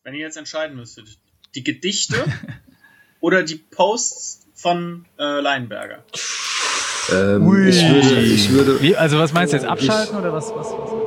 wenn ihr jetzt entscheiden müsstet, die Gedichte oder die Posts von Leinberger? Ich würde. Wie, also was meinst du jetzt, abschalten oder was?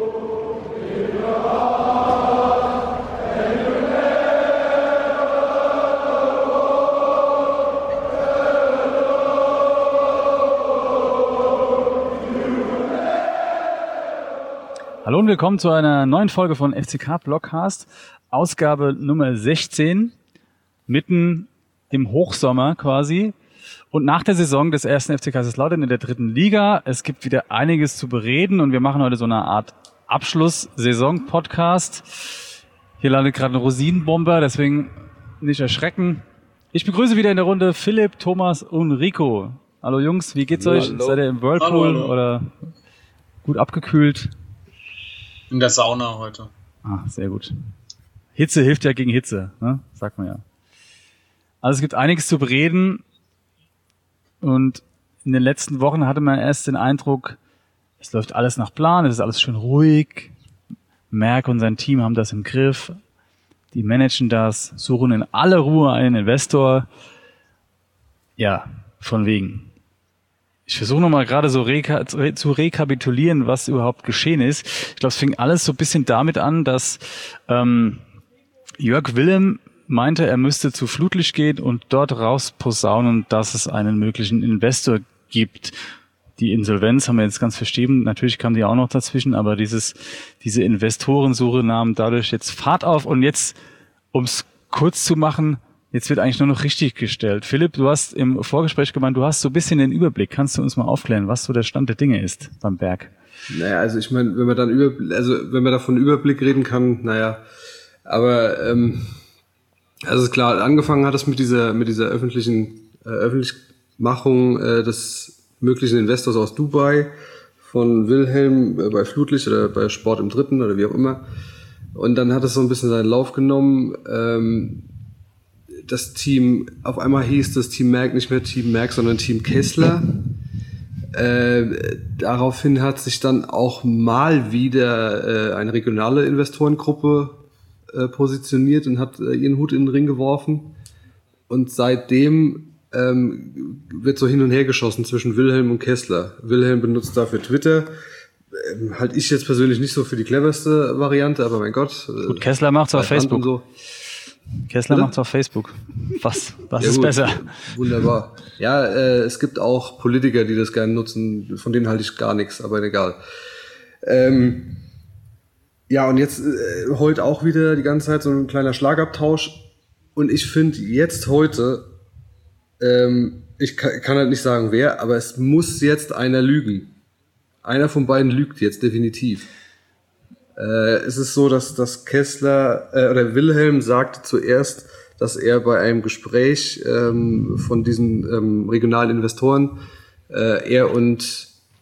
Hallo und willkommen zu einer neuen Folge von FCK Blockcast, Ausgabe Nummer 16, mitten im Hochsommer quasi und nach der Saison des ersten FC Kaiserslautern in der 3. Liga. Es gibt wieder einiges zu bereden und wir machen heute so eine Art Abschluss-Saison-Podcast. Hier landet gerade ein Rosinenbomber, deswegen nicht erschrecken. Ich begrüße wieder in der Runde Philipp, Thomas und Rico. Hallo Jungs, wie geht's euch? Hallo. Seid ihr im Whirlpool oder gut abgekühlt? In der Sauna heute. Ah, sehr gut. Hitze hilft ja gegen Hitze, ne? Sagt man ja. Also es gibt einiges zu bereden und in den letzten Wochen hatte man erst den Eindruck, es läuft alles nach Plan, es ist alles schön ruhig. Merck und sein Team haben das im Griff. Die managen das, suchen in aller Ruhe einen Investor. Ja, von wegen. Ich versuche nochmal gerade so zu rekapitulieren, was überhaupt geschehen ist. Ich glaube, es fing alles so ein bisschen damit an, dass Jörg Willem meinte, er müsste zu Flutlicht gehen und dort raus posaunen, dass es einen möglichen Investor gibt. Die Insolvenz haben wir jetzt ganz verstanden. Natürlich kam die auch noch dazwischen, aber diese Investorensuche nahm dadurch jetzt Fahrt auf. Und jetzt, um es kurz zu machen, jetzt wird eigentlich nur noch richtig gestellt. Philipp, du hast im Vorgespräch gemeint, du hast so ein bisschen den Überblick. Kannst du uns mal aufklären, was so der Stand der Dinge ist beim Berg? Naja, also ich meine, wenn man davon Überblick reden kann, naja, aber also ist klar, angefangen hat es mit dieser Öffentlichmachung des möglichen Investors aus Dubai von Wilhelm bei Flutlicht oder bei Sport im Dritten oder wie auch immer. Und dann hat es so ein bisschen seinen Lauf genommen. Das Team, auf einmal hieß das Team Merck nicht mehr Team Merck, sondern Team Kessler. Daraufhin hat sich dann auch mal wieder eine regionale Investorengruppe positioniert und hat ihren Hut in den Ring geworfen. Und seitdem wird so hin und her geschossen zwischen Wilhelm und Kessler. Wilhelm benutzt dafür Twitter. Halte ich jetzt persönlich nicht so für die cleverste Variante, aber mein Gott. Gut, Kessler macht's auf Facebook. So. Kessler macht's auf Facebook. Was ja, ist gut, besser? Wunderbar. Ja, es gibt auch Politiker, die das gerne nutzen, von denen halte ich gar nichts, aber egal. Ja, und jetzt heute auch wieder die ganze Zeit so ein kleiner Schlagabtausch. Und ich finde jetzt heute, ich kann halt nicht sagen wer, aber es muss jetzt einer lügen. Einer von beiden lügt jetzt definitiv. Es ist so, dass Kessler oder Wilhelm sagte zuerst, dass er bei einem Gespräch von diesen regionalen Investoren er und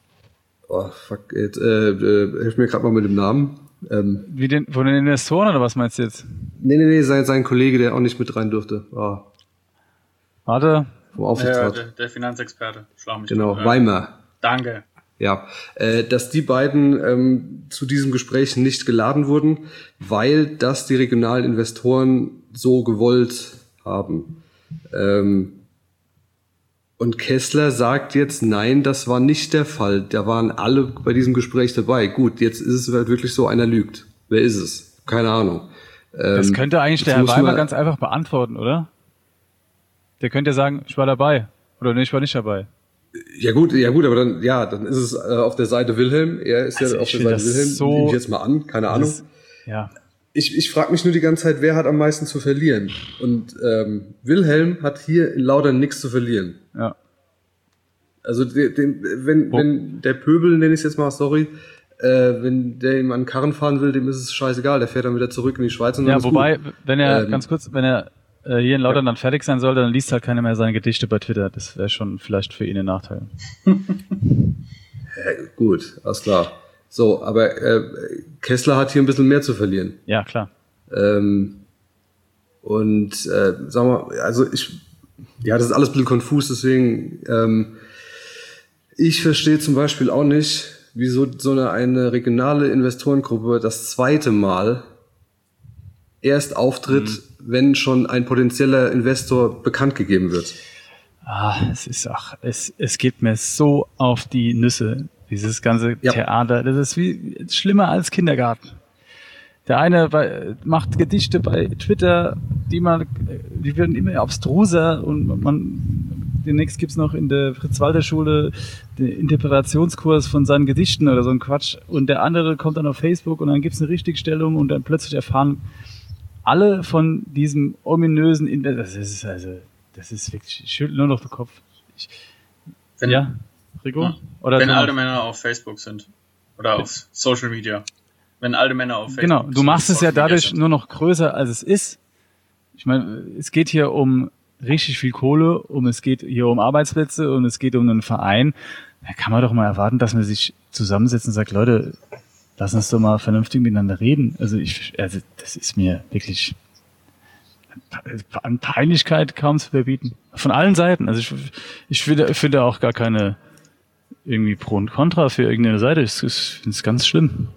hilf mir gerade mal mit dem Namen. Von den Investoren oder was meinst du jetzt? Nee, sein Kollege, der auch nicht mit rein durfte. Oh. Warte. Vom Aufsichtsrat. Der Finanzexperte. Schlag mich genau, Weimar. Danke. Ja, dass die beiden zu diesem Gespräch nicht geladen wurden, weil das die regionalen Investoren so gewollt haben. Und Kessler sagt jetzt, nein, das war nicht der Fall. Da waren alle bei diesem Gespräch dabei. Gut, jetzt ist es halt wirklich so, einer lügt. Wer ist es? Keine Ahnung. Das könnte eigentlich der Herr Weimar ganz einfach beantworten, oder? Der könnte ja sagen, ich war dabei. Oder nee, ich war nicht dabei. Ja gut, aber dann ist es auf der Seite Wilhelm. Er ist also ja auf der Seite Wilhelm. So, nehme ich jetzt mal an, keine Ahnung. Ja. Ich frage mich nur die ganze Zeit, wer hat am meisten zu verlieren? Und Wilhelm hat hier in Lautern nichts zu verlieren. Ja. Also wenn der Pöbel, nenne ich es jetzt mal, sorry, wenn der ihm an den Karren fahren will, dem ist es scheißegal. Der fährt dann wieder zurück in die Schweiz. Und ja, wobei, wenn er hier in Lautern dann fertig sein sollte, dann liest halt keiner mehr seine Gedichte bei Twitter. Das wäre schon vielleicht für ihn ein Nachteil. Gut, alles klar. So, aber Kessler hat hier ein bisschen mehr zu verlieren. Ja, klar. Sagen wir, also das ist alles ein bisschen konfus, deswegen ich verstehe zum Beispiel auch nicht, wieso so eine regionale Investorengruppe das zweite Mal erst auftritt, wenn schon ein potenzieller Investor bekannt gegeben wird. Es geht mir so auf die Nüsse, dieses ganze Theater. Das ist schlimmer als Kindergarten. Der eine macht Gedichte bei Twitter, die werden immer abstruser und demnächst gibt's noch in der Fritz-Walter-Schule den Interpretationskurs von seinen Gedichten oder so ein Quatsch. Und der andere kommt dann auf Facebook und dann gibt's eine Richtigstellung und dann plötzlich erfahren alle von diesem ominösen das ist wirklich, ich schüttel nur noch den Kopf. Rico? Ja. Oder wenn alte Männer auf Facebook sind. Oder auf Social Media. Wenn alte Männer auf Facebook sind. Genau, du machst es ja dadurch nur noch größer, als es ist. Ich meine, es geht hier um richtig viel Kohle, es geht hier um Arbeitsplätze und es geht um einen Verein. Da kann man doch mal erwarten, dass man sich zusammensetzt und sagt, Leute, lass uns doch mal vernünftig miteinander reden. Also das ist mir wirklich an Peinlichkeit kaum zu verbieten. Von allen Seiten. Also ich finde auch gar keine irgendwie Pro und Contra für irgendeine Seite. Ich finde es ganz schlimm.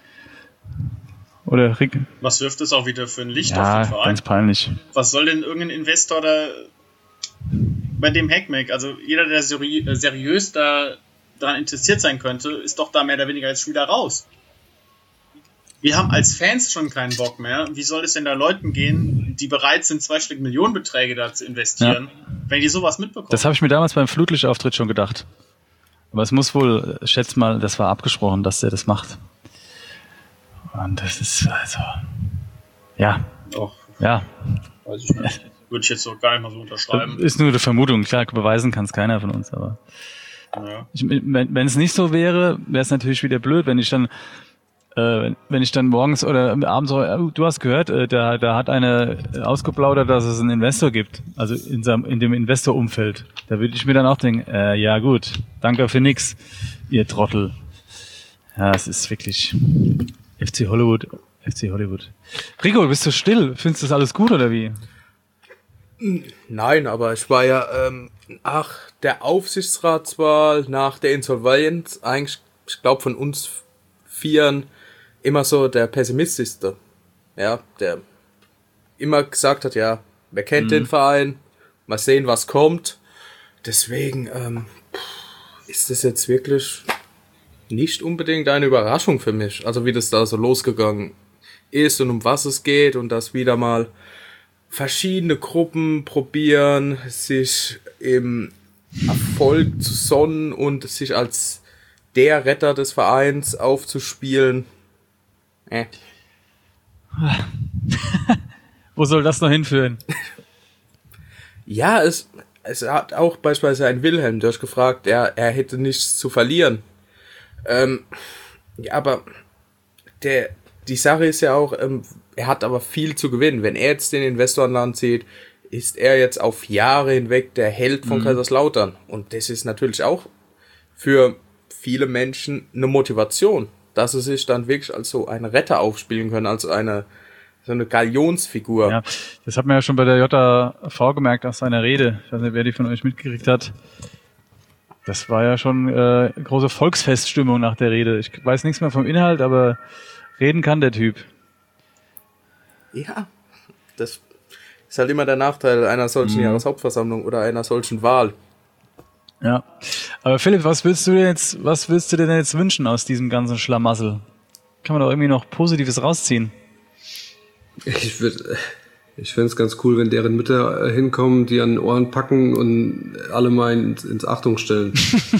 Oder Rick? Was wirft es auch wieder für ein Licht auf den Verein? Ganz peinlich. Was soll denn irgendein Investor da bei dem Hackmack? Also jeder, der seriös daran interessiert sein könnte, ist doch da mehr oder weniger als Spieler raus. Wir haben als Fans schon keinen Bock mehr. Wie soll es denn da Leuten gehen, die bereit sind, zweistellige Millionenbeträge da zu investieren, wenn die sowas mitbekommen? Das habe ich mir damals beim Flutlichtauftritt schon gedacht. Aber es muss wohl, schätze mal, das war abgesprochen, dass der das macht. Und das ist Weiß ich nicht. Würde ich jetzt doch gar nicht mal so unterschreiben. Ist nur eine Vermutung. Klar, beweisen kann es keiner von uns, aber wenn es nicht so wäre, wäre es natürlich wieder blöd, wenn ich dann morgens oder abends, du hast gehört, da hat einer ausgeplaudert, dass es einen Investor gibt, also in dem Investorumfeld. Da würde ich mir dann auch denken, ja gut, danke für nix, ihr Trottel. Ja, es ist wirklich FC Hollywood. Rico, bist du still? Findest du das alles gut oder wie? Nein, aber ich war ja nach der Aufsichtsratswahl, nach der Insolvenz, eigentlich, ich glaube von uns Vieren, immer so der Pessimistischste. Ja, der immer gesagt hat, ja, wer kennt den Verein, mal sehen, was kommt. Deswegen ist das jetzt wirklich nicht unbedingt eine Überraschung für mich. Also wie das da so losgegangen ist und um was es geht und dass wieder mal verschiedene Gruppen probieren, sich im Erfolg zu sonnen und sich als der Retter des Vereins aufzuspielen. Wo soll das noch hinführen? Ja, es hat auch beispielsweise ein Wilhelm durchgefragt, er hätte nichts zu verlieren. Ja, aber die Sache ist ja auch, er hat aber viel zu gewinnen. Wenn er jetzt den Investor an Land zieht, ist er jetzt auf Jahre hinweg der Held von Kaiserslautern. Und das ist natürlich auch für viele Menschen eine Motivation, dass sie sich dann wirklich als so einen Retter aufspielen können, als so eine Galionsfigur. Ja, das hat man ja schon bei der JV gemerkt aus seiner Rede. Ich weiß nicht, wer die von euch mitgekriegt hat. Das war ja schon große Volksfeststimmung nach der Rede. Ich weiß nichts mehr vom Inhalt, aber reden kann der Typ. Ja, das ist halt immer der Nachteil einer solchen Jahreshauptversammlung oder einer solchen Wahl. Ja, aber Philipp, was willst du dir denn jetzt wünschen aus diesem ganzen Schlamassel? Kann man doch irgendwie noch Positives rausziehen? Ich fände es ganz cool, wenn deren Mütter hinkommen, die an den Ohren packen und alle mal ins Achtung stellen.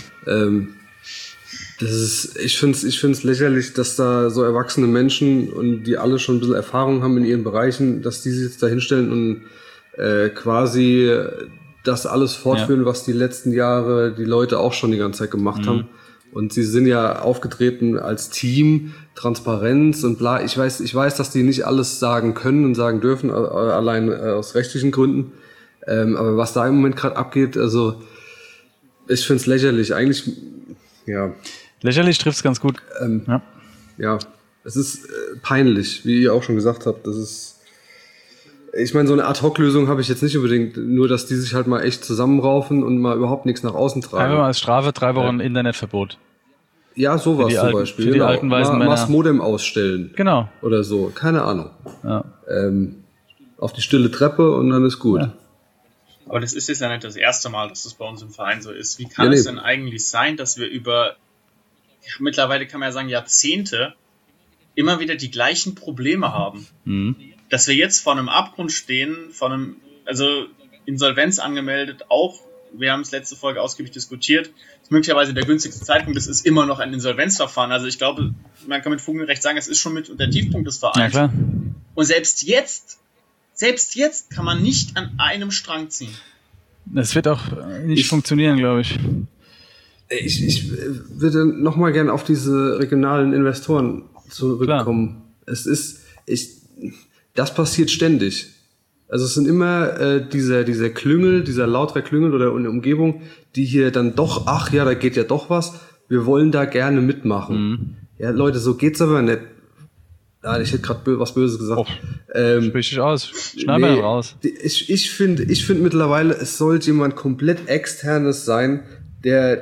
Ich find's lächerlich, dass da so erwachsene Menschen und die alle schon ein bisschen Erfahrung haben in ihren Bereichen, dass die sich jetzt da hinstellen und quasi das alles fortführen, was die letzten Jahre die Leute auch schon die ganze Zeit gemacht haben. Und sie sind ja aufgetreten als Team, Transparenz und bla. Ich weiß, dass die nicht alles sagen können und sagen dürfen, allein aus rechtlichen Gründen. Aber was da im Moment gerade abgeht, also ich find's lächerlich. Eigentlich, ja. Lächerlich trifft's ganz gut. Ja, es ist peinlich, wie ihr auch schon gesagt habt. Das ist, ich meine, so eine Ad-Hoc-Lösung habe ich jetzt nicht unbedingt, nur dass die sich halt mal echt zusammenraufen und mal überhaupt nichts nach außen tragen. Einfach mal als Strafe 3 Wochen Internetverbot. Ja, sowas zum Beispiel. Für die alten weißen Männer. Mal Modem ausstellen. Genau. Oder so, keine Ahnung. Ja. Auf die stille Treppe und dann ist gut. Ja. Aber das ist jetzt ja nicht das erste Mal, dass das bei uns im Verein so ist. Wie kann es denn eigentlich sein, dass wir über, mittlerweile kann man ja sagen, Jahrzehnte immer wieder die gleichen Probleme haben? Mhm. Dass wir jetzt vor einem Abgrund stehen, also Insolvenz angemeldet, auch, wir haben es letzte Folge ausgiebig diskutiert, ist möglicherweise der günstigste Zeitpunkt, das ist immer noch ein Insolvenzverfahren. Also ich glaube, man kann mit Fug und Recht sagen, es ist schon mit der Tiefpunkt des Vereins. Ja, klar. Und selbst jetzt kann man nicht an einem Strang ziehen. Das wird auch nicht funktionieren, glaube ich. Ich würde nochmal gerne auf diese regionalen Investoren zurückkommen. Klar. Das passiert ständig. Also es sind immer dieser Klüngel, dieser lautere Klüngel oder eine Umgebung, die hier dann doch, ach ja, da geht ja doch was, wir wollen da gerne mitmachen. Mhm. Ja, Leute, so geht's aber nicht. Ja, ich hätte gerade was Böses gesagt. Sprich dich aus, schneid mal raus. Ich finde mittlerweile, es sollte jemand komplett Externes sein, der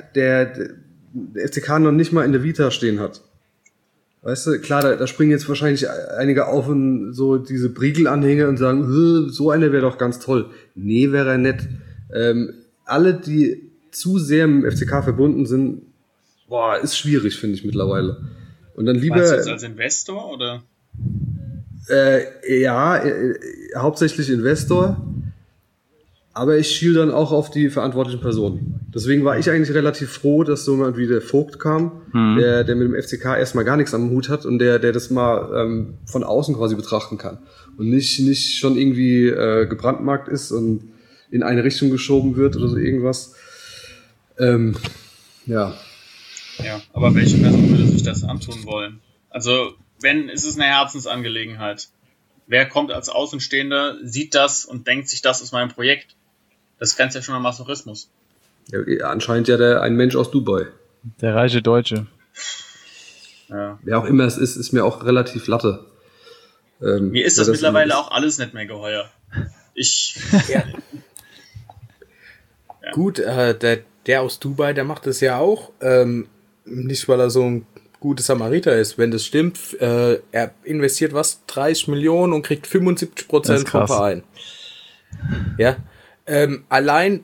FCK noch nicht mal in der Vita stehen hat. Weißt du, klar, da springen jetzt wahrscheinlich einige auf und so diese Briegel-Anhänger und sagen, so einer wäre doch ganz toll. Nee, wäre er nicht. Alle, die zu sehr mit dem FCK verbunden sind, ist schwierig, finde ich mittlerweile. Und dann lieber. Meinst du jetzt als Investor, oder? Hauptsächlich Investor. Aber ich schiel dann auch auf die verantwortlichen Personen. Deswegen war ich eigentlich relativ froh, dass so jemand wie der Vogt kam, der mit dem FCK erstmal gar nichts am Hut hat und der das mal von außen quasi betrachten kann. Und nicht schon irgendwie gebrandmarkt ist und in eine Richtung geschoben wird oder so irgendwas. Ja, aber welche Person würde sich das antun wollen? Also, ist es eine Herzensangelegenheit. Wer kommt als Außenstehender, sieht das und denkt sich, das ist mein Projekt? Das grenzt ja schon an Masochismus. Ja, anscheinend ein Mensch aus Dubai. Der reiche Deutsche. Ja. Wer auch immer es ist mir auch relativ Latte. Mir ist das mittlerweile auch alles nicht mehr geheuer. Ja. Gut, der aus Dubai, der macht das ja auch. Nicht, weil er so ein guter Samariter ist. Wenn das stimmt, er investiert 30 Millionen und kriegt 75% vom Verein. Ja. Allein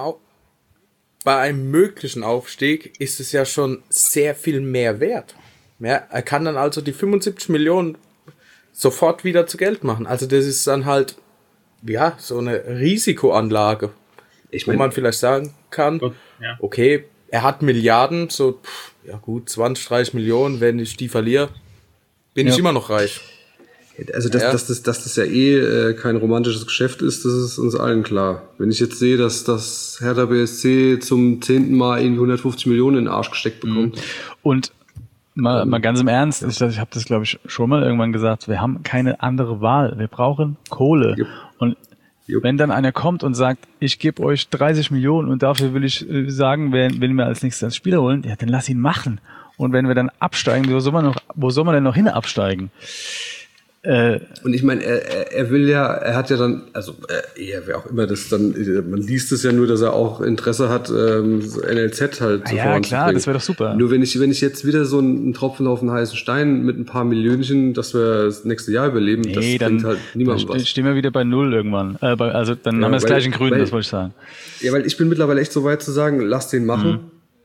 bei einem möglichen Aufstieg ist es ja schon sehr viel mehr wert. Ja, er kann dann also die 75 Millionen sofort wieder zu Geld machen. Also das ist dann halt, ja, so eine Risikoanlage. Wo man vielleicht sagen kann, okay, er hat Milliarden, so, ja gut, 20, 30 Millionen, wenn ich die verliere, bin ich immer noch reich. Also, dass das ja kein romantisches Geschäft ist, das ist uns allen klar. Wenn ich jetzt sehe, dass das Hertha BSC zum 10. Mal irgendwie 150 Millionen in den Arsch gesteckt bekommt. Und mal ganz im Ernst, ich habe das, glaube ich, schon mal irgendwann gesagt, wir haben keine andere Wahl. Wir brauchen Kohle. Jupp. Und wenn dann einer kommt und sagt, ich gebe euch 30 Millionen und dafür will ich sagen, wenn wir als nächstes als Spieler holen, ja, dann lass ihn machen. Und wenn wir dann absteigen, wo soll man denn noch hin absteigen? Und ich meine, er hat ja dann, also wer auch immer das dann, man liest es ja nur, dass er auch Interesse hat, NLZ halt zu ja, klar, das wäre doch super. Nur wenn ich jetzt wieder so einen Tropfen auf einen heißen Stein mit ein paar Millionchen, dass wir das nächste Jahr überleben, das bringt halt niemandem was. Dann stehen wir wieder bei Null irgendwann. Also dann haben wir das gleich in Grün, das wollte ich sagen. Ja, weil ich bin mittlerweile echt so weit zu sagen, lass den machen.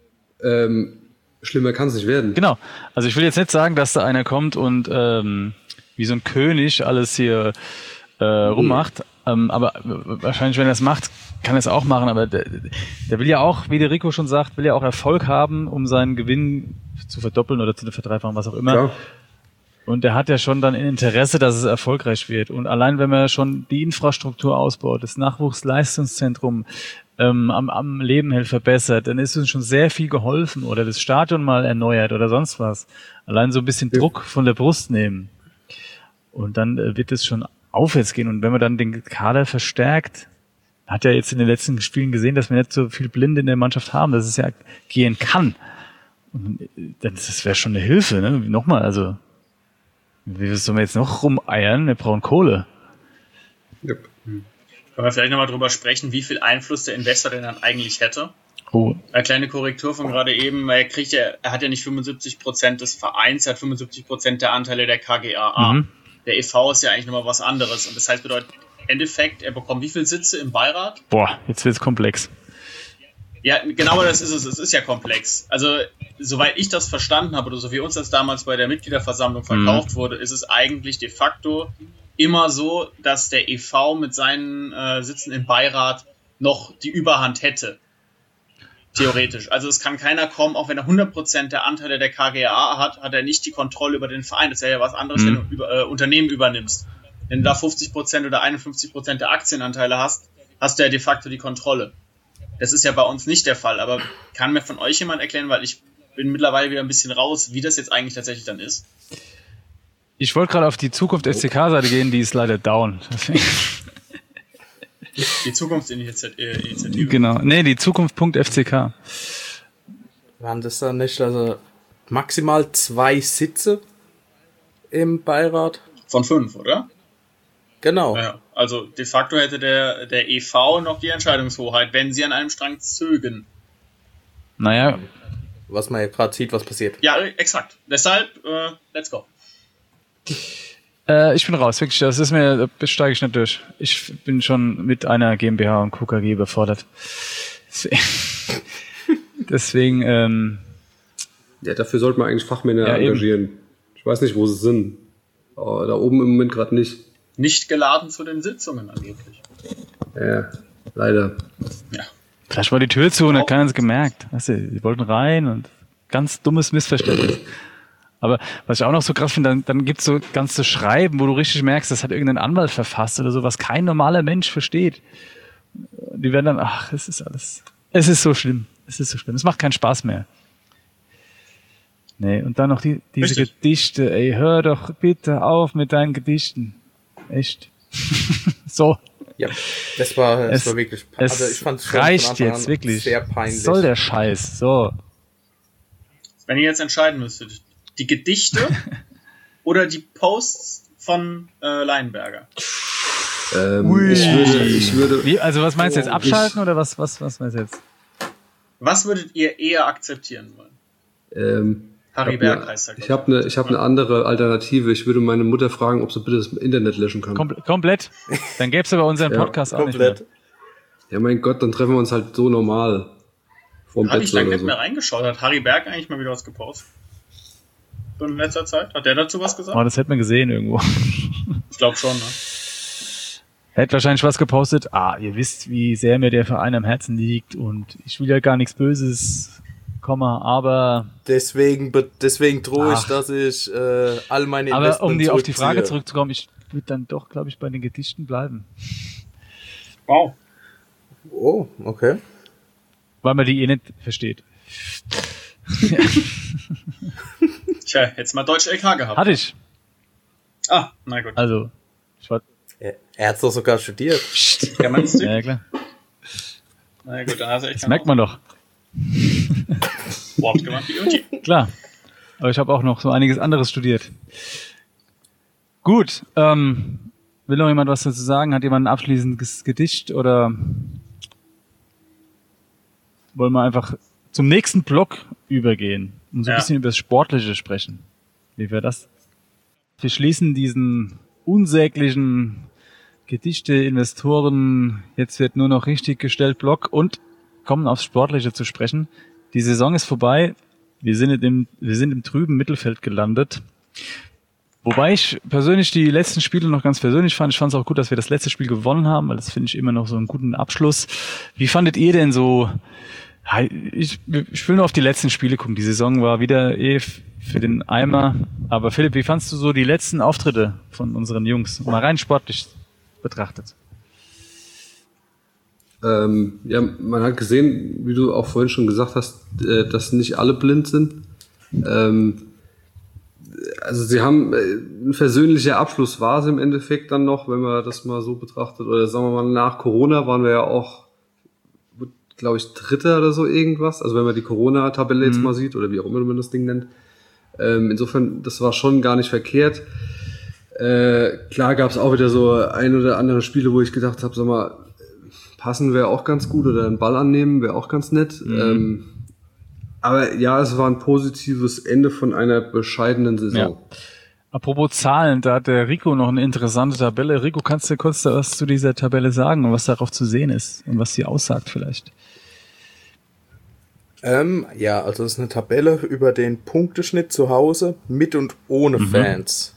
Schlimmer kann es nicht werden. Genau. Also ich will jetzt nicht sagen, dass da einer kommt und wie so ein König alles hier rummacht. Aber wahrscheinlich, wenn er es macht, kann er es auch machen. Aber der will ja auch, wie der Rico schon sagt, will ja auch Erfolg haben, um seinen Gewinn zu verdoppeln oder zu verdreifachen, was auch immer. Klar. Und der hat ja schon dann ein Interesse, dass es erfolgreich wird. Und allein, wenn man schon die Infrastruktur ausbaut, das Nachwuchsleistungszentrum am Leben hält, verbessert, dann ist uns schon sehr viel geholfen. Oder das Stadion mal erneuert oder sonst was. Allein so ein bisschen Druck von der Brust nehmen. Und dann wird es schon aufwärts gehen. Und wenn man dann den Kader verstärkt, hat ja jetzt in den letzten Spielen gesehen, dass wir nicht so viel Blinde in der Mannschaft haben, dass es ja gehen kann. Und das wäre schon eine Hilfe, ne? Nochmal, also, wie sollen wir jetzt noch rumeiern? Wir brauchen Kohle. Yep. Können wir vielleicht nochmal drüber sprechen, wie viel Einfluss der Investor denn dann eigentlich hätte? Oh. Eine kleine Korrektur von gerade eben, er hat ja nicht 75% des Vereins, er hat 75% der Anteile der KGaA. Mhm. Der e.V. ist ja eigentlich nochmal was anderes. Und das heißt, bedeutet im Endeffekt, er bekommt wie viele Sitze im Beirat? Boah, jetzt wird's komplex. Ja, genau das ist es. Es ist ja komplex. Also, soweit ich das verstanden habe, oder so wie uns das damals bei der Mitgliederversammlung verkauft wurde, ist es eigentlich de facto immer so, dass der e.V. mit seinen Sitzen im Beirat noch die Überhand hätte. Theoretisch. Also es kann keiner kommen, auch wenn er 100% der Anteile der KGaA hat, hat er nicht die Kontrolle über den Verein. Das ist ja was anderes, wenn du Unternehmen übernimmst. Wenn du da 50% oder 51% der Aktienanteile hast, hast du ja de facto die Kontrolle. Das ist ja bei uns nicht der Fall, aber kann mir von euch jemand erklären, weil ich bin mittlerweile wieder ein bisschen raus, wie das jetzt eigentlich tatsächlich dann ist. Ich wollte gerade auf die Zukunft FCK-Seite gehen, die ist leider down. Die Zukunftsinitiative. Genau. Nee, die Zukunft.fck. Waren das dann nicht also maximal 2 Sitze im Beirat? Von 5, oder? Genau. Ja, also de facto hätte der e.V. noch die Entscheidungshoheit, wenn sie an einem Strang zögen. Naja. Was man ja gerade sieht, was passiert. Ja, exakt. Deshalb, let's go. Ich bin raus, wirklich, da steige ich nicht durch. Ich bin schon mit einer GmbH und KKG überfordert. Deswegen, ja, dafür sollte man eigentlich Fachmänner engagieren. Ich weiß nicht, wo sie sind. Aber da oben im Moment gerade nicht. Nicht geladen zu den Sitzungen angeblich. Ja, leider. Ja. Vielleicht war die Tür zu und hat keiner es gemerkt. Weißt du, die wollten rein und ganz dummes Missverständnis. Aber was ich auch noch so krass finde, dann gibt's so ganze Schreiben, wo du richtig merkst, das hat irgendein Anwalt verfasst oder so, was kein normaler Mensch versteht. Die werden dann, es ist so schlimm. Es macht keinen Spaß mehr. Nee, und dann noch diese Richtig. Gedichte, ey, hör doch bitte auf mit deinen Gedichten. Echt. So. Ja, das war wirklich, also ich fand es reicht jetzt wirklich. Sehr peinlich. Soll der Scheiß, so. Wenn ihr jetzt entscheiden müsstet, die Gedichte oder die Posts von Leinberger? Ich würde. Wie, also was meinst du jetzt, abschalten oder was meinst du jetzt? Was würdet ihr eher akzeptieren wollen? Harry Berg heißt er. Ich habe eine andere Alternative. Ich würde meine Mutter fragen, ob sie bitte das Internet löschen kann. Komplett? Dann gäbe es aber unseren Podcast auch nicht mehr. Ja, mein Gott, dann treffen wir uns halt so normal. Habe ich lange nicht mehr reingeschaut. Hat Harry Berg eigentlich mal wieder was gepostet? So in letzter Zeit? Hat der dazu was gesagt? Oh, das hätte man gesehen irgendwo. Ich glaube schon, ne? Er hätte wahrscheinlich was gepostet. Ihr wisst, wie sehr mir der Verein am Herzen liegt und ich will ja gar nichts Böses, aber... Deswegen drohe ich, dass ich all meine Investments aber um auf die Frage zurückzukommen, ich würde dann doch, glaube ich, bei den Gedichten bleiben. Wow. Oh, okay. Weil man die nicht versteht. Tja, hättest mal Deutsch LK gehabt. Hatte ich. Na gut. Also, er hat's doch sogar studiert. Germanistik? Ja, klar. Na gut, dann hast du echt Das merkt man doch. Wortgewandt wie Uti. Klar. Aber ich habe auch noch so einiges anderes studiert. Gut. Will noch jemand was dazu sagen? Hat jemand ein abschließendes Gedicht oder wollen wir einfach zum nächsten Block übergehen und so ein bisschen über das Sportliche sprechen? Wie wäre das? Wir schließen diesen unsäglichen Gedichte, Investoren, jetzt wird nur noch richtig gestellt Block und kommen aufs Sportliche zu sprechen. Die Saison ist vorbei. Wir sind im trüben Mittelfeld gelandet. Wobei ich persönlich die letzten Spiele noch ganz persönlich fand. Ich fand es auch gut, dass wir das letzte Spiel gewonnen haben, weil das finde ich immer noch so einen guten Abschluss. Wie fandet ihr denn so? Ich will nur auf die letzten Spiele gucken. Die Saison war wieder für den Eimer. Aber Philipp, wie fandst du so die letzten Auftritte von unseren Jungs? Mal rein sportlich betrachtet. Ja, man hat gesehen, wie du auch vorhin schon gesagt hast, dass nicht alle blind sind. Also sie haben ein versöhnlicher Abschluss war es im Endeffekt dann noch, wenn man das mal so betrachtet. Oder sagen wir mal, nach Corona waren wir ja auch, glaube ich, Dritter oder so irgendwas. Also wenn man die Corona-Tabelle jetzt mal sieht, oder wie auch immer man das Ding nennt. Insofern, das war schon gar nicht verkehrt. Klar gab es auch wieder so ein oder andere Spiele, wo ich gedacht habe, sag mal, passen wäre auch ganz gut oder einen Ball annehmen wäre auch ganz nett. Aber ja, es war ein positives Ende von einer bescheidenen Saison. Ja. Apropos Zahlen, da hat der Rico noch eine interessante Tabelle. Rico, kannst du kurz was zu dieser Tabelle sagen und was darauf zu sehen ist und was sie aussagt vielleicht? Ja, also es ist eine Tabelle über den Punkteschnitt zu Hause mit und ohne Fans.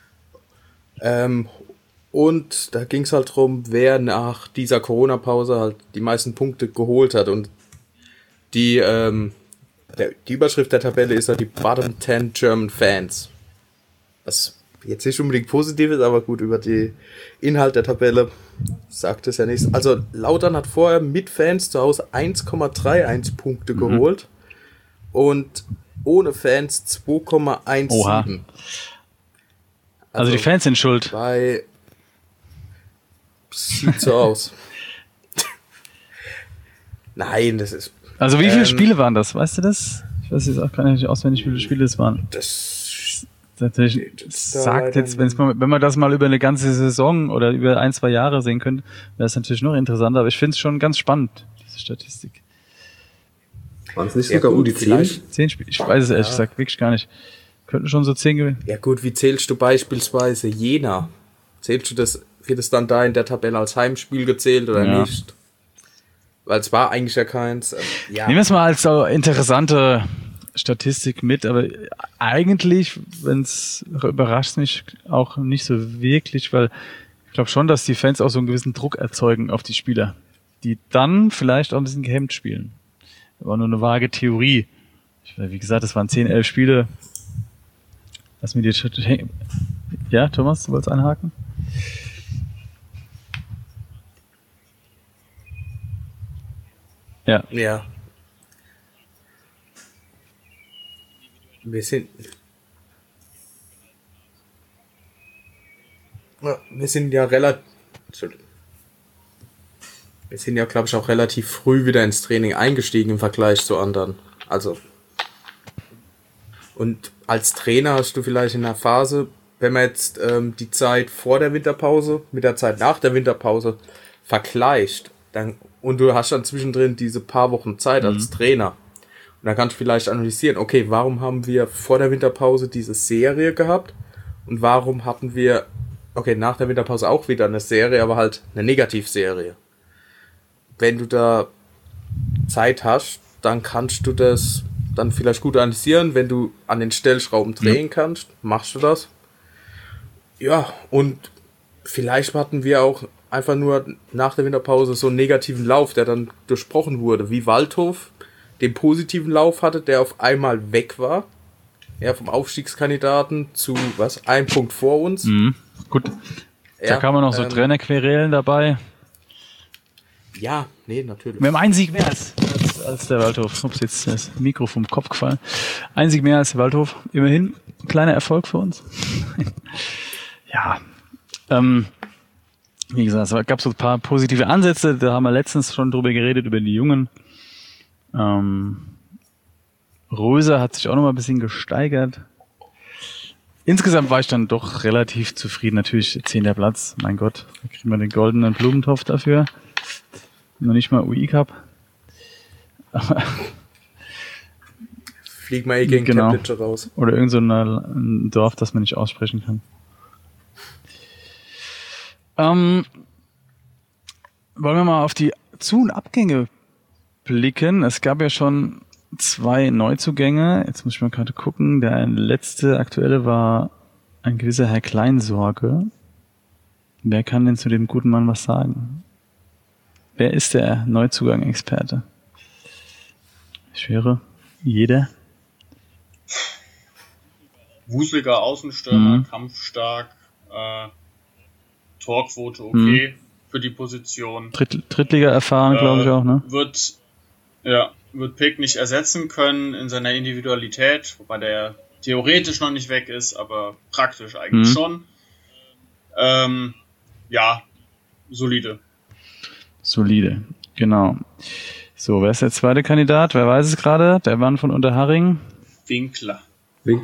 Und da ging es halt drum, wer nach dieser Corona-Pause halt die meisten Punkte geholt hat. Und die Überschrift der Tabelle ist halt die Bottom 10 German Fans. Was jetzt nicht unbedingt positiv ist, aber gut, über die Inhalt der Tabelle sagt es ja nichts. Also Lautern hat vorher mit Fans zu Hause 1,31 Punkte geholt und ohne Fans 2,17. Oha. Also die Fans sind schuld. Sieht so aus. Nein, das ist... Also wie viele Spiele waren das? Weißt du das? Ich weiß jetzt auch gar nicht auswendig, wie viele Spiele es waren. Das natürlich sagt jetzt, wenn man das mal über eine ganze Saison oder über 1-2 Jahre sehen könnte, wäre es natürlich noch interessanter. Aber ich finde es schon ganz spannend, diese Statistik. Waren es nicht sogar um die 10? 10 Spiele? Ich weiß es ehrlich gesagt wirklich gar nicht. Könnten schon so 10 gewinnen. Ja gut, wie zählst du beispielsweise Jena? Zählst du das, wird es dann da in der Tabelle als Heimspiel gezählt oder nicht? Weil es war eigentlich ja keins. Nehmen wir es mal als so interessante Statistik mit, aber eigentlich, wenn's überrascht mich auch nicht so wirklich, weil ich glaube schon, dass die Fans auch so einen gewissen Druck erzeugen auf die Spieler, die dann vielleicht auch ein bisschen gehemmt spielen. Das war nur eine vage Theorie. Wie gesagt, das waren 10, 11 Spiele. Lass mir die... Ja, Thomas, du wolltest einhaken? Ja. Ja. Wir sind ja relativ... Wir sind ja, glaube ich, auch relativ früh wieder ins Training eingestiegen im Vergleich zu anderen. Also... Und als Trainer hast du vielleicht in der Phase, wenn man jetzt die Zeit vor der Winterpause mit der Zeit nach der Winterpause vergleicht, dann, und du hast dann zwischendrin diese paar Wochen Zeit als Trainer, und dann kannst du vielleicht analysieren, okay, warum haben wir vor der Winterpause diese Serie gehabt und warum hatten wir, okay, nach der Winterpause auch wieder eine Serie, aber halt eine Negativserie. Wenn du da Zeit hast, dann kannst du das dann vielleicht gut analysieren, wenn du an den Stellschrauben drehen kannst, machst du das. Ja, und vielleicht hatten wir auch einfach nur nach der Winterpause so einen negativen Lauf, der dann durchbrochen wurde, wie Waldhof den positiven Lauf hatte, der auf einmal weg war, ja, vom Aufstiegskandidaten zu, ein Punkt vor uns. Gut, da kann man noch so Trainerquerelen dabei. Ja, nee, natürlich. Wir haben einen Sieg mehr als der Waldhof. Ups, jetzt ist das Mikro vom Kopf gefallen. Ein Sieg mehr als der Waldhof. Immerhin ein kleiner Erfolg für uns. Ja. Wie gesagt, es gab so ein paar positive Ansätze. Da haben wir letztens schon drüber geredet, über die Jungen. Röser hat sich auch noch mal ein bisschen gesteigert. Insgesamt war ich dann doch relativ zufrieden. Natürlich 10. Platz. Mein Gott, da kriegen wir den goldenen Blumentopf dafür. Noch nicht mal UI Cup. Flieg mal gegen Temperature raus. Oder irgend so ein Dorf, das man nicht aussprechen kann. Wollen wir mal auf die Zu- und Abgänge blicken. Es gab ja schon 2 Neuzugänge. Jetzt muss ich mal gerade gucken. Der letzte aktuelle war ein gewisser Herr Kleinsorge. Wer kann denn zu dem guten Mann was sagen? Wer ist der Neuzugang-Experte? Ich höre, jeder. Wuseliger Außenstürmer, kampfstark, Torquote okay für die Position. Drittliga-Erfahren, glaube ich auch, ne? Wird Pick nicht ersetzen können in seiner Individualität, wobei der theoretisch noch nicht weg ist, aber praktisch eigentlich schon. Solide. Solide, genau. So, wer ist der zweite Kandidat? Wer weiß es gerade? Der Mann von Unterhaching? Winkler.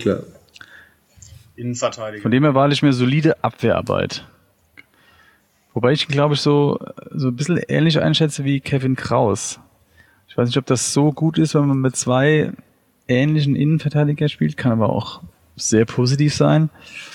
Innenverteidiger. Von dem erwarte ich mir solide Abwehrarbeit. Wobei ich, glaube ich, so ein bisschen ähnlich einschätze wie Kevin Kraus. Ich weiß nicht, ob das so gut ist, wenn man mit zwei ähnlichen Innenverteidiger spielt, kann aber auch sehr positiv sein.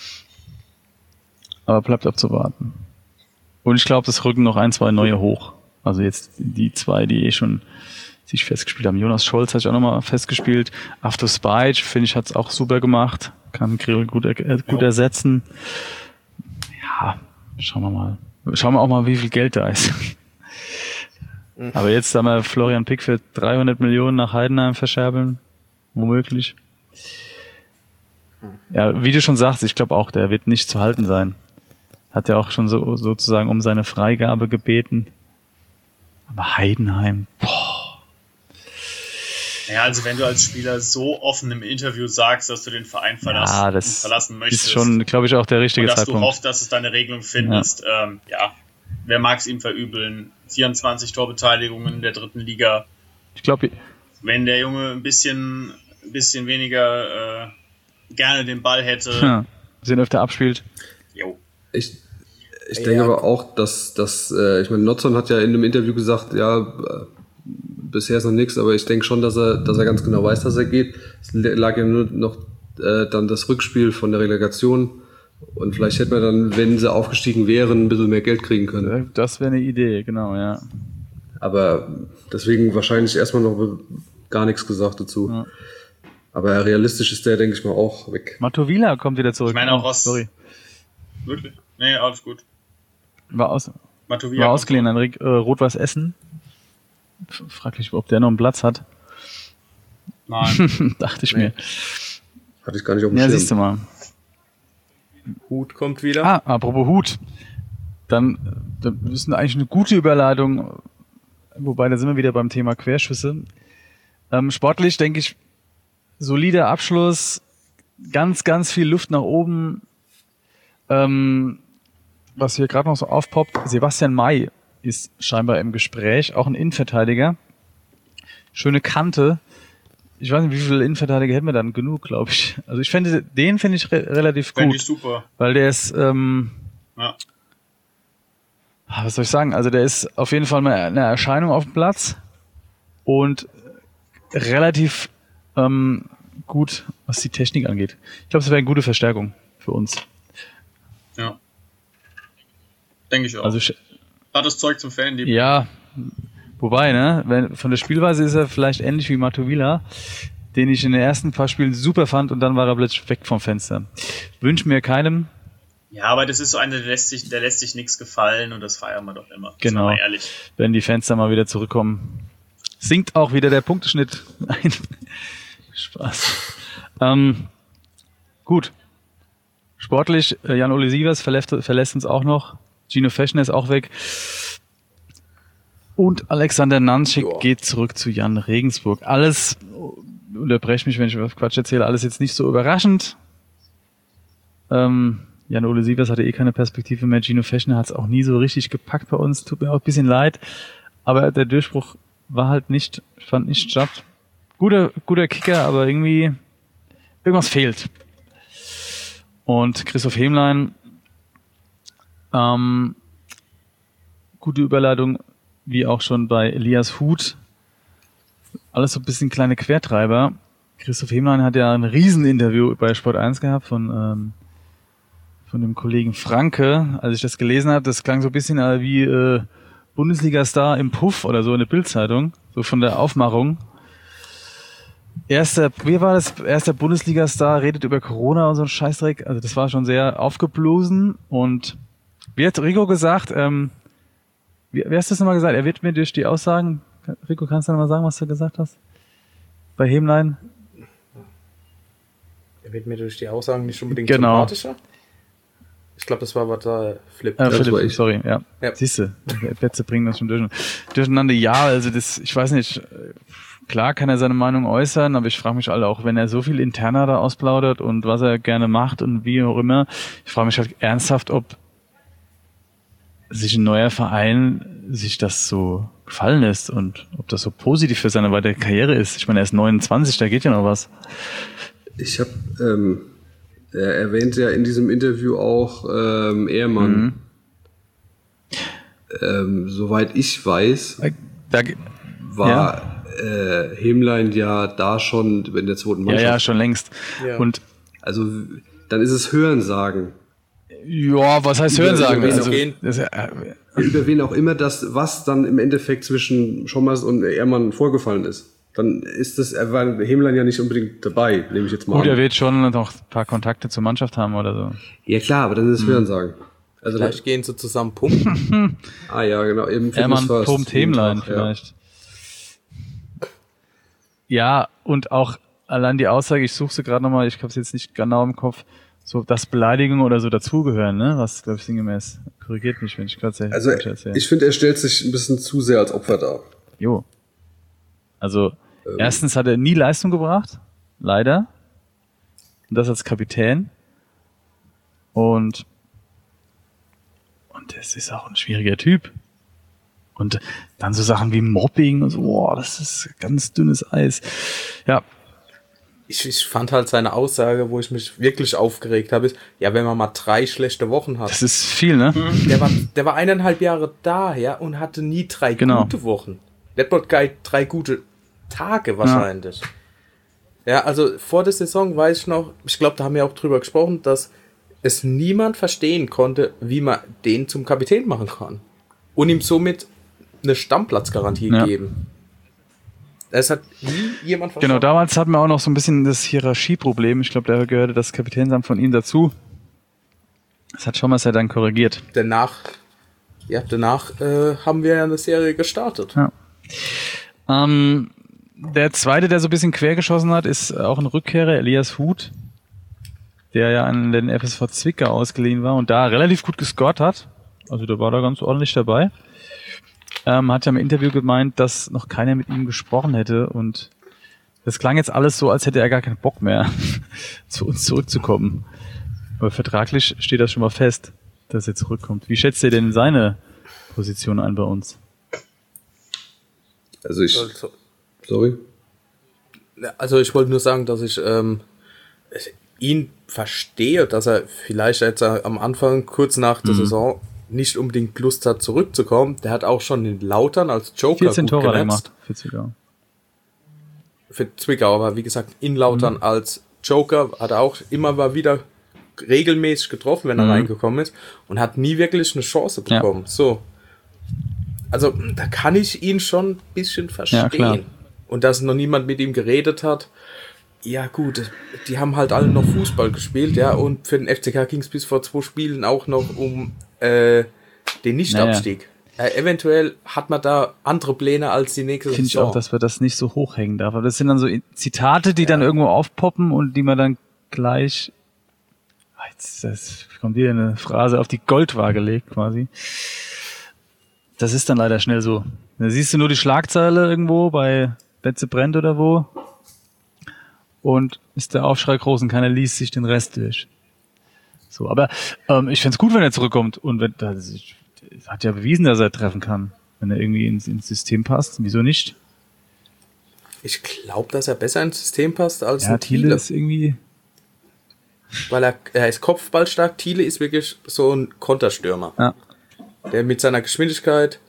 Aber bleibt abzuwarten. Und ich glaube, das rücken noch 1, 2 neue hoch. Also jetzt die 2, die schon sich festgespielt haben. Jonas Scholz hat sich auch nochmal festgespielt. After Spite, finde ich, hat es auch super gemacht. Kann Grill gut ersetzen. Ja, schauen wir mal. Schauen wir auch mal, wie viel Geld da ist. Aber jetzt haben wir Florian Pick für 300 Millionen nach Heidenheim verscherbeln. Womöglich. Ja, wie du schon sagst, ich glaube auch, der wird nicht zu halten sein. Hat ja auch schon sozusagen um seine Freigabe gebeten. Aber Heidenheim, boah. Ja, also wenn du als Spieler so offen im Interview sagst, dass du den Verein verlassen möchtest. Ist schon, glaube ich, auch der richtige Zeitpunkt. Zeitpunkt. Dass du hoffst, dass es deine Regelung findest. Ja, wer mag es ihm verübeln? 24 Torbeteiligungen in der 3. Liga. Ich glaube, wenn der Junge ein bisschen weniger gerne den Ball hätte. Ja, ein bisschen öfter abspielt. Jo. Ich denke aber auch, dass ich meine, Notson hat ja in einem Interview gesagt, ja, bisher ist noch nichts, aber ich denke schon, dass er ganz genau weiß, dass er geht. Es lag ja nur noch dann das Rückspiel von der Relegation und vielleicht hätte man dann, wenn sie aufgestiegen wären, ein bisschen mehr Geld kriegen können. Das wäre eine Idee, genau, ja. Aber deswegen wahrscheinlich erstmal noch gar nichts gesagt dazu. Ja. Aber realistisch ist der, denke ich mal, auch weg. Matovila kommt wieder zurück. Ich meine auch sorry. Wirklich? Nee, alles gut. War ausgeliehen an Rot-Weiß Essen. Fraglich, ob der noch einen Platz hat. Nein. Dachte ich mir. Hatte ich gar nicht auf dem Schirm. Ja, siehst du mal. Hut kommt wieder. Apropos Hut. Dann ist eigentlich eine gute Überleitung, wobei da sind wir wieder beim Thema Querschüsse. Sportlich denke ich, solider Abschluss, ganz, ganz viel Luft nach oben. Was hier gerade noch so aufpoppt, Sebastian May ist scheinbar im Gespräch, auch ein Innenverteidiger. Schöne Kante. Ich weiß nicht, wie viele Innenverteidiger hätten wir dann? Genug, glaube ich. Also ich finde ich relativ gut. Finde ich super. Weil der ist, was soll ich sagen? Also der ist auf jeden Fall mal eine Erscheinung auf dem Platz und relativ gut, was die Technik angeht. Ich glaube, es wäre eine gute Verstärkung für uns. Ja. Denke ich auch. Also hat das Zeug zum Fanlieben. Ja, wobei, ne, von der Spielweise ist er vielleicht ähnlich wie Matovila, den ich in den ersten paar Spielen super fand und dann war er plötzlich weg vom Fenster. Wünsche mir keinem. Ja, aber das ist so einer, der lässt sich nichts gefallen und das feiern wir doch immer. Genau. Mal ehrlich. Wenn die Fans dann mal wieder zurückkommen, sinkt auch wieder der Punkteschnitt. Nein, Spaß. Gut. Sportlich, Jan-Ole Sievers verlässt uns auch noch. Gino Feschner ist auch weg. Und Alexander Nanschik geht zurück zu Jan Regensburg. Alles, unterbrech mich, wenn ich Quatsch erzähle, alles jetzt nicht so überraschend. Jan-Ole Sievers hatte keine Perspektive mehr. Gino Feschner hat es auch nie so richtig gepackt bei uns. Tut mir auch ein bisschen leid. Aber der Durchbruch war halt fand nicht statt. Guter Kicker, aber irgendwie irgendwas fehlt. Und Christoph Hemlein, gute Überleitung, wie auch schon bei Elias Huth. Alles so ein bisschen kleine Quertreiber. Christoph Hemlein hat ja ein Rieseninterview bei Sport 1 gehabt von dem Kollegen Franke. Als ich das gelesen habe, das klang so ein bisschen wie Bundesliga-Star im Puff oder so in der Bild-Zeitung, so von der Aufmachung. Erster Bundesliga-Star redet über Corona und so ein Scheißdreck. Also das war schon sehr aufgeblasen. Und wie hat Rico gesagt, wie hast du das nochmal gesagt? Er wird mir durch die Aussagen, Rico, kannst du nochmal sagen, was du gesagt hast? Bei Hemlein? Er wird mir durch die Aussagen nicht unbedingt sympathischer? Ich glaube, das war was da Flip. Philipp, sorry, ja. Siehst du, Plätze bringen das schon durcheinander. Ja, also das, ich weiß nicht, klar kann er seine Meinung äußern, aber ich frage mich alle auch, wenn er so viel interner da ausplaudert und was er gerne macht und wie auch immer, ich frage mich halt ernsthaft, ob sich ein neuer Verein sich das so gefallen lässt und ob das so positiv für seine weitere Karriere ist. Ich meine, er ist 29, da geht ja noch was. Ich habe, er erwähnt ja in diesem Interview auch Ehrmann. soweit ich weiß, Da, war Hämlein ja da schon in der zweiten Mannschaft. ja, schon längst. Ja. Und Also dann ist es Hörensagen. ja, was heißt Hörensagen? über wen Also, gehen? das, Über wen auch immer was dann im Endeffekt zwischen Schommers und Ehrmann vorgefallen ist. Dann ist das, er war Hämlein ja nicht unbedingt dabei, nehme ich jetzt mal gut, er an. wird schon noch ein paar Kontakte zur Mannschaft haben oder so. Ja klar, aber dann ist es Hörensagen. Also Vielleicht gehen sie zusammen pumpen. ja, genau, eben Ehrmann Fitness First. pumpt Hämlein Ja. vielleicht. Ja, und auch allein die Aussage, ich suche sie gerade nochmal, ich habe es jetzt nicht genau im Kopf, so dass Beleidigungen oder so dazugehören, ne? Was, glaube ich, sinngemäß. Korrigiert mich, wenn ich gerade Also erzähle. ich finde, er stellt sich ein bisschen zu sehr als Opfer dar. Jo. Also, erstens hat er nie Leistung gebracht, leider. Und das als Kapitän. Und das ist auch ein schwieriger Typ. Und dann so Sachen wie Mobbing und so, boah, das ist ganz dünnes Eis. Ja, Ich fand halt seine Aussage, wo ich mich wirklich aufgeregt habe, ist, ja, wenn man mal 3 schlechte Wochen hat. das ist viel, ne? Der war 1,5 Jahre da, ja, und hatte nie 3 Genau. gute Wochen. Netball Guide 3 gute Tage wahrscheinlich. Ja, also vor der Saison weiß ich noch, ich glaube, da haben wir auch drüber gesprochen, dass es niemand verstehen konnte, wie man den zum Kapitän machen kann. Und ihm somit eine Stammplatzgarantie geben. Das hat nie jemand verstanden. Genau, damals hatten wir auch noch so ein bisschen das Hierarchieproblem. Ich glaube, da gehörte das Kapitänsamt von ihm dazu. Das hat Schommers ja dann korrigiert. Danach haben wir ja eine Serie gestartet. Ja. Der zweite, der so ein bisschen quer geschossen hat, ist auch ein Rückkehrer, Elias Huth, der ja an den FSV Zwickau ausgeliehen war und da relativ gut gescored hat. Also der war da ganz ordentlich dabei. Hat ja im Interview gemeint, dass noch keiner mit ihm gesprochen hätte und das klang jetzt alles so, als hätte er gar keinen Bock mehr, zu uns zurückzukommen. Aber vertraglich steht das schon mal fest, dass er zurückkommt. Wie schätzt ihr denn seine Position ein bei uns? Also sorry. Also ich wollte nur sagen, dass ich ihn verstehe, dass er vielleicht jetzt am Anfang, kurz nach der Saison, nicht unbedingt Lust hat, zurückzukommen. Der hat auch schon in Lautern als Joker 14 gut Tore hat er genetzt. gemacht für Zwickau. Für Zwickau, aber wie gesagt, in Lautern als Joker hat er auch immer mal wieder regelmäßig getroffen, wenn er reingekommen ist und hat nie wirklich eine Chance bekommen. So. Also, da kann ich ihn schon ein bisschen verstehen. Ja, klar. Und dass noch niemand mit ihm geredet hat. Ja, gut, die haben halt alle noch Fußball gespielt, ja, und für den FCK ging es bis vor 2 Spielen auch noch um den Nichtabstieg. Eventuell hat man da andere Pläne als die nächste Finde ich Saison. auch, dass wir das nicht so hochhängen darf. Aber das sind dann so Zitate, die dann irgendwo aufpoppen und die man dann gleich, jetzt kommt wieder eine Phrase, auf die Goldwaage legt quasi. Das ist dann leider schnell so. Da siehst du nur die Schlagzeile irgendwo bei Betze brennt oder wo und ist der Aufschrei groß und keiner liest sich den Rest durch. So, aber ich find's gut, wenn er zurückkommt und wenn hat ja bewiesen, dass er treffen kann, wenn er irgendwie ins System passt. Wieso nicht? Ich glaube, dass er besser ins System passt als Ja, ein Thiele Thiele. ist irgendwie. Weil er ist kopfballstark. Thiele ist wirklich so ein Konterstürmer. Ja. Der mit seiner Geschwindigkeit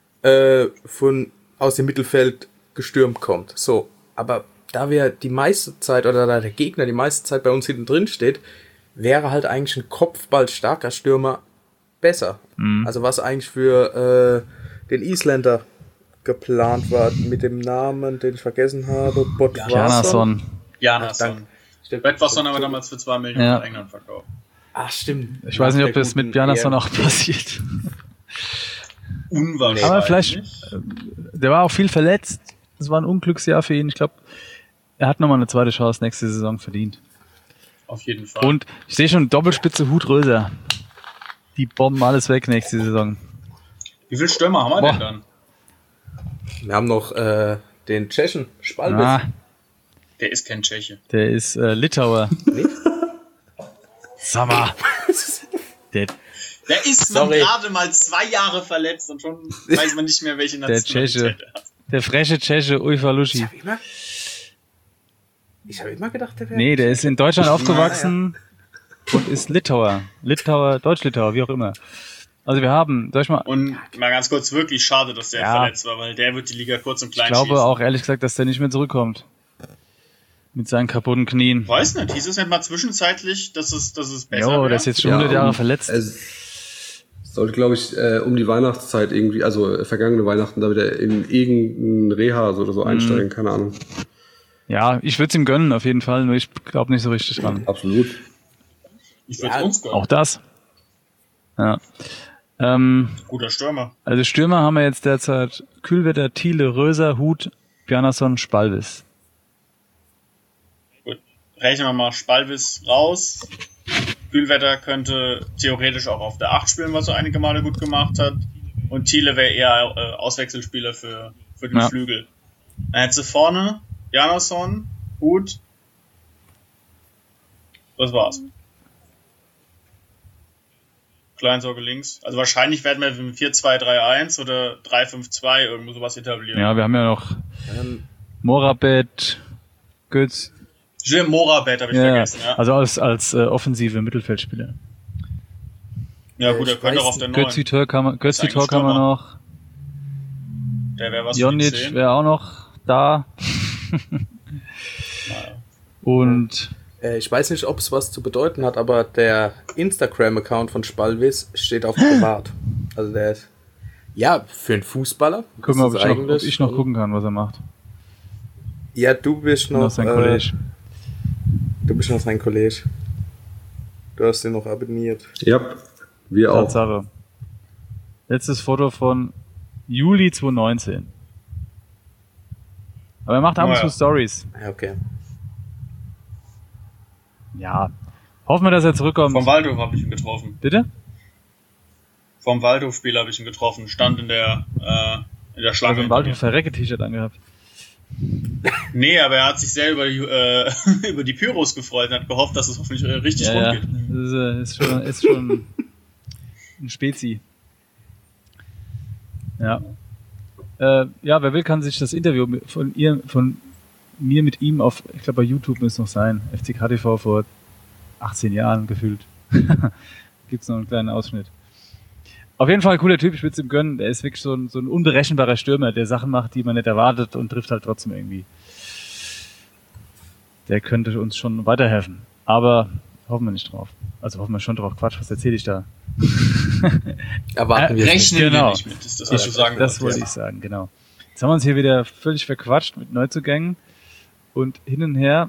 aus dem Mittelfeld gestürmt kommt. So, aber da wir die meiste Zeit oder da der Gegner die meiste Zeit bei uns hinten drin steht, wäre halt eigentlich ein kopfballstarker Stürmer besser. Also was eigentlich für den Isländer geplant war, mit dem Namen, den ich vergessen habe, Bjarnason. Bjarnason. Bjarnason haben wir damals für 2 Millionen Ja. in England verkauft. Ach, stimmt. Ich weiß nicht, ob das mit Bjarnason auch passiert. Unwahrscheinlich. Aber vielleicht, der war auch viel verletzt. Das war ein Unglücksjahr für ihn. Ich glaube, er hat nochmal eine zweite Chance nächste Saison verdient. Auf jeden Fall. Und ich sehe schon Doppelspitze Huth-Röser. Die bomben alles weg nächste Saison. Wie viele Stürmer haben wir denn dann? Wir haben noch den Tschechen, Spalbis. Ah, Der ist kein Tscheche. der ist Litauer. Nicht? Sag mal. Der Der ist man Sorry. gerade mal 2 Jahre verletzt und schon weiß man nicht mehr, welche Der Nationalität Tscheche. er hat. Der freche Tscheche Uifalushi. Ich habe immer gedacht, der wäre... Nee, der ist in Deutschland aufgewachsen und ist Litauer. Deutsch-Litauer, wie auch immer. Also wir haben, soll ich mal, Und mal ganz kurz, wirklich schade, dass der Ja. verletzt war, weil der wird die Liga kurz und ich klein glaube schießen. auch ehrlich gesagt, dass der nicht mehr zurückkommt. Mit seinen kaputten Knien. Weiß nicht, hieß es nicht mal zwischenzeitlich, dass es besser Jo, wäre? der ist jetzt schon 100 Jahre verletzt. Es sollte, glaube ich, um die Weihnachtszeit irgendwie, also vergangene Weihnachten, da wieder in irgendein Reha oder so einsteigen, keine Ahnung. Ja, ich würde es ihm gönnen, auf jeden Fall, nur ich glaube nicht so richtig dran. Absolut. Ich würde uns gönnen. Auch das. Ja. Guter Stürmer. Also Stürmer haben wir jetzt derzeit Kühlwetter, Thiele, Röser, Huth, Bjarnason, Spalvis. Gut. Rechnen wir mal Spalvis raus. Kühlwetter könnte theoretisch auch auf der 8 spielen, was er einige Male gut gemacht hat. Und Thiele wäre eher Auswechselspieler für den Ja. Flügel. Dann hättest du vorne Bjarnason, Huth. Das war's. Kleinsorge links. Also wahrscheinlich werden wir mit 4-2-3-1 oder 3-5-2 irgendwo sowas etablieren. Ja, wir haben ja noch Morabet, Götz. Jim Morabet habe ich vergessen, ja. Also als offensive Mittelfeldspieler. Ja gut, er ich könnte weiß auch auf der 9. Götzi-Tor kann man Stürmer. noch. Der wäre was für die Jonic 10. wäre auch noch da. Und Ich weiß nicht, ob es was zu bedeuten hat, aber der Instagram-Account von Spalvis steht auf privat. Also der ist, ja, für einen Fußballer. gucken wir, ist ob das ich noch gucken kann, was er macht. Ja, du bist Noch noch sein Kollege. Du bist noch sein Kollege. Du hast ihn noch abonniert. Ja, wir auch. Tatsache. Letztes Foto von Juli 2019. Aber er macht ab und zu Stories. Ja, okay. Ja. Hoffen wir, dass er zurückkommt. Vom Waldhof habe ich ihn getroffen. Bitte? Vom Waldhof-Spiel habe ich ihn getroffen. Stand in der Schlange. Also ein Waldhof Verrecke-T-Shirt angehabt. Nee, aber er hat sich sehr über über die Pyros gefreut und hat gehofft, dass es hoffentlich richtig Ja, rund geht. das ist schon ein Spezi. Ja. Ja, wer will, kann sich das Interview von mir mit ihm auf, ich glaube bei YouTube müsste es noch sein, FCK-TV vor 18 Jahren gefühlt. Gibt's noch einen kleinen Ausschnitt. Auf jeden Fall ein cooler Typ, ich würde es ihm gönnen. Der ist wirklich so ein unberechenbarer Stürmer, der Sachen macht, die man nicht erwartet und trifft halt trotzdem irgendwie. Der könnte uns schon weiterhelfen. Aber hoffen wir nicht drauf. Also hoffen wir schon drauf. Quatsch, was erzähle ich da? Erwarten wir es nicht. Rechnen Genau. wir nicht mit, ist das, was du sagen Das wollte ich sagen, genau. Jetzt haben wir uns hier wieder völlig verquatscht mit Neuzugängen und hin und her.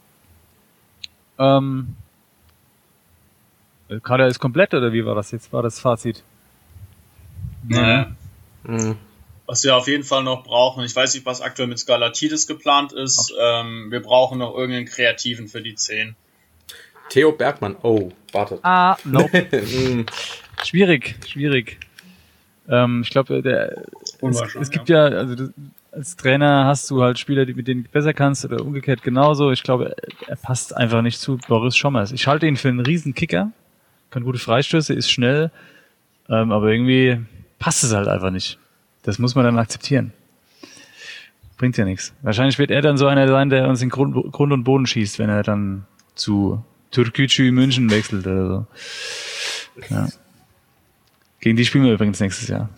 Kader ist komplett, oder wie war das jetzt? War das Fazit? Naja. Mhm. Was wir auf jeden Fall noch brauchen, ich weiß nicht, was aktuell mit Skalatidis geplant ist, wir brauchen noch irgendeinen Kreativen für die 10. Theo Bergmann. Oh, wartet. Ah, nope. Mhm. Schwierig. Ich glaube, es gibt ja, also als Trainer hast du halt Spieler, mit denen du besser kannst oder umgekehrt genauso. Ich glaube, er passt einfach nicht zu Boris Schommers. Ich halte ihn für einen riesen Kicker, kann gute Freistöße, ist schnell, aber irgendwie passt es halt einfach nicht. Das muss man dann akzeptieren. Bringt ja nichts. Wahrscheinlich wird er dann so einer sein, der uns in Grund und Boden schießt, wenn er dann zu Türkgücü München wechselt oder so. Ja. Gegen die spielen wir übrigens nächstes Jahr.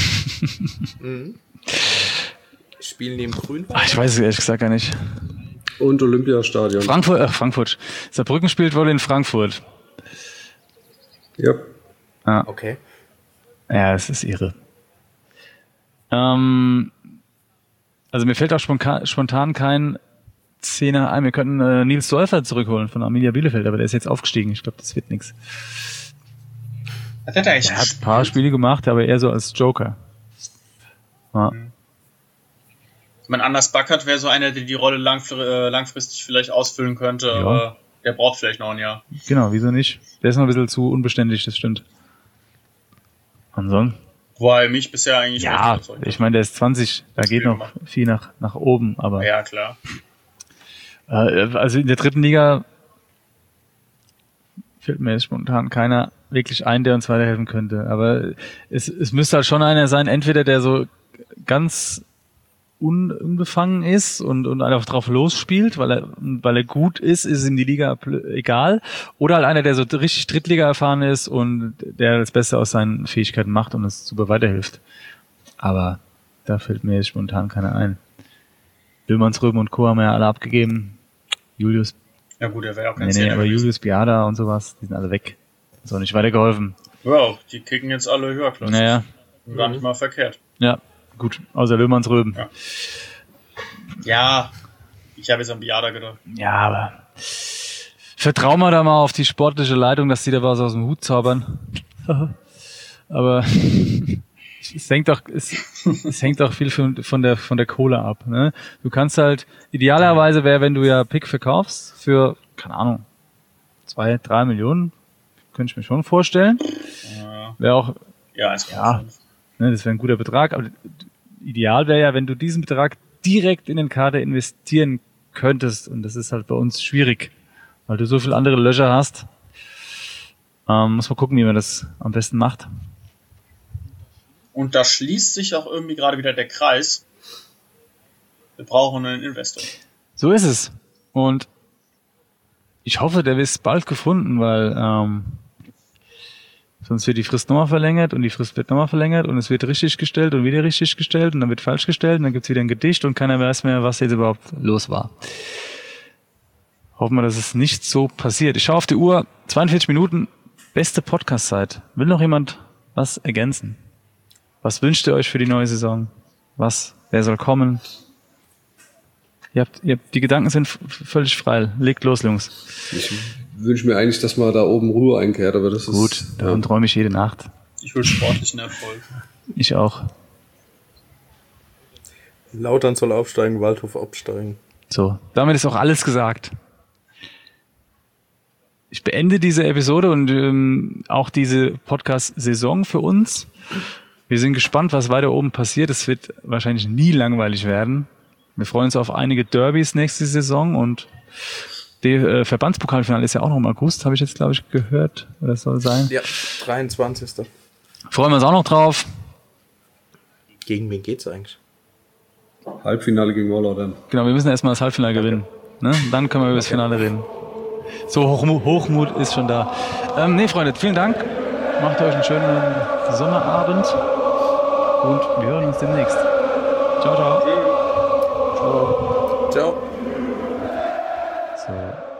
Spielen die im Grünwald? Ach, ich weiß es ehrlich gesagt gar nicht. Und Olympiastadion. Frankfurt. Saarbrücken spielt wohl in Frankfurt. Ja. Okay. Ja, es ist irre. Also mir fällt auch spontan kein Zehner ein. Wir könnten Nils Dolfer zurückholen von Arminia Bielefeld, aber der ist jetzt aufgestiegen. Ich glaube, das wird nichts. Was hat er eigentlich Er hat ein paar Spiele gemacht, aber eher so als Joker. Ja. Ich meine, Anders Backert wäre so einer, der die Rolle langfristig vielleicht ausfüllen könnte, aber der braucht vielleicht noch ein Jahr. Genau, wieso nicht? Der ist noch ein bisschen zu unbeständig, das stimmt. Ansonsten? Wobei mich bisher eigentlich Ja, recht überzeugt hat. ich meine, der ist 20, da geht noch viel nach oben, aber Ja, klar. also in der dritten Liga fällt mir jetzt spontan keiner wirklich ein, der uns weiterhelfen könnte. Aber es müsste halt schon einer sein, entweder der so ganz unbefangen ist und einfach drauf losspielt, weil er gut ist ihm die Liga egal. Oder halt einer, der so richtig Drittliga erfahren ist und der das Beste aus seinen Fähigkeiten macht und es super weiterhilft. Aber da fällt mir jetzt spontan keiner ein. Löhmannsröben und Co. haben wir ja alle abgegeben. Julius. Ja gut, der wäre auch kein Nee, aber Julius Biada und sowas, die sind alle weg. Ist auch nicht weitergeholfen. Wow, die kicken jetzt alle höherklassig. Naja. Gar nicht mal verkehrt. Ja, gut. Außer Löhmannsröben. Ja, ich habe jetzt an Biada gedacht. Ja, aber vertrau mal da mal auf die sportliche Leitung, dass die da was aus dem Hut zaubern. Aber es hängt doch viel von der Kohle ab. Ne? Du kannst halt, idealerweise wäre, wenn du ja Pick verkaufst für, keine Ahnung, 2-3 Millionen, könnte ich mir schon vorstellen. Wäre auch, ja, ne, das wäre ein guter Betrag, aber ideal wäre ja, wenn du diesen Betrag direkt in den Kader investieren könntest, und das ist halt bei uns schwierig, weil du so viele andere Löcher hast. Muss man gucken, wie man das am besten macht. Und da schließt sich auch irgendwie gerade wieder der Kreis. Wir brauchen einen Investor. So ist es. Und ich hoffe, der ist bald gefunden, weil sonst wird die Frist nochmal verlängert und die Frist wird nochmal verlängert und es wird richtig gestellt und wieder richtig gestellt und dann wird falsch gestellt und dann gibt's wieder ein Gedicht und keiner weiß mehr, was jetzt überhaupt los war. Hoffen wir, dass es nicht so passiert. Ich schaue auf die Uhr, 42 Minuten, beste Podcast-Zeit. Will noch jemand was ergänzen? Was wünscht ihr euch für die neue Saison? Wer soll kommen? Die Gedanken sind völlig frei. Legt los, Jungs. Ich wünsche mir eigentlich, dass man da oben Ruhe einkehrt, aber das ist... Gut, davon träume ich jede Nacht. Ich will sportlichen Erfolg. Ich auch. Lautern soll aufsteigen, Waldhof absteigen. So, damit ist auch alles gesagt. Ich beende diese Episode und auch diese Podcast-Saison für uns. Wir sind gespannt, was weiter oben passiert. Es wird wahrscheinlich nie langweilig werden. Wir freuen uns auf einige Derbys nächste Saison und der Verbandspokalfinale ist ja auch noch im August, habe ich jetzt, glaube ich, gehört. Das soll sein. Ja, 23. Freuen wir uns auch noch drauf. Gegen wen geht's eigentlich? Halbfinale gegen Wallerden. Genau, wir müssen erstmal das Halbfinale gewinnen. Ne? Dann können wir über das Finale reden. So, Hochmut ist schon da. Freunde, vielen Dank. Macht euch einen schönen Sommerabend und wir hören uns demnächst. Ciao, ciao. Ciao. So.